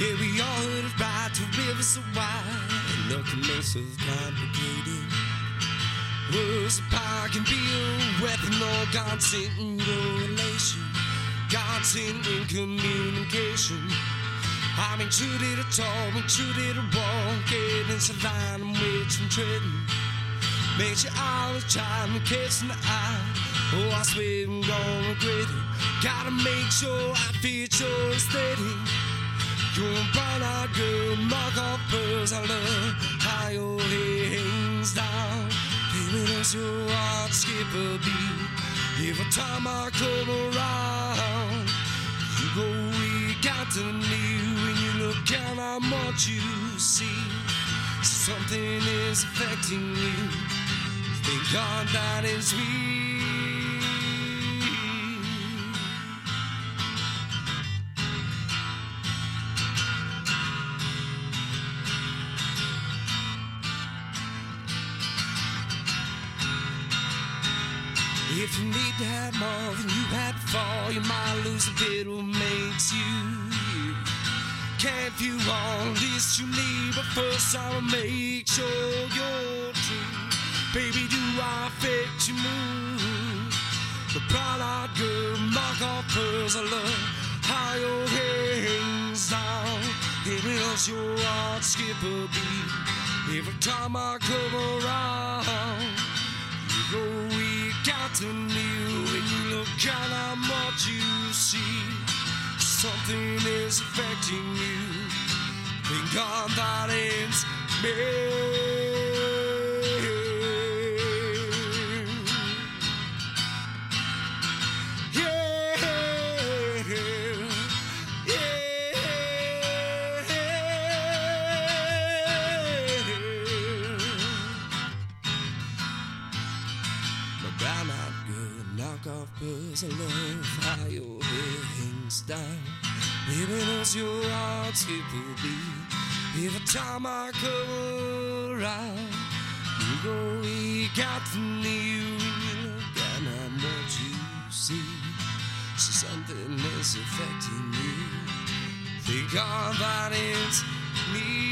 Yeah, we all heard it right, the river's so wide, and nothing makes so complicated. Words of power can be a weapon, or God sent in your relation. God sent in communication. I mean, true to the talk, and true to the walk, it's a line in which I'm treading. Makes you always try to catch the eye. Oh, I swear I'm gonna regret it. Gotta make sure I fit your aesthetic. You're a brown-eyed girl, mark off birds. I love how your hair hangs down. Baby, does your heart skip a beat every time I come around? You go weak out to me when you look down on what you see. Something is affecting you. Thank God that it's me. If you need to have more than you had before, you might lose a bit of what makes you. Can't you all this you need, but first I'll make sure you're true. Baby, do I affect your mood? The brown-eyed girl, mark off pearls. I love how your hair hangs down. Baby, does your heart skip a beat every time I come around? You go weak out to me when you look down on what you see. Something is affecting you. Thank God that it's me. I love how your hair hangs down. Baby, does your heart skip a beat every time I come around? You go weak out to me when you look down on what you see. So something is affecting you. Thank God that it's me.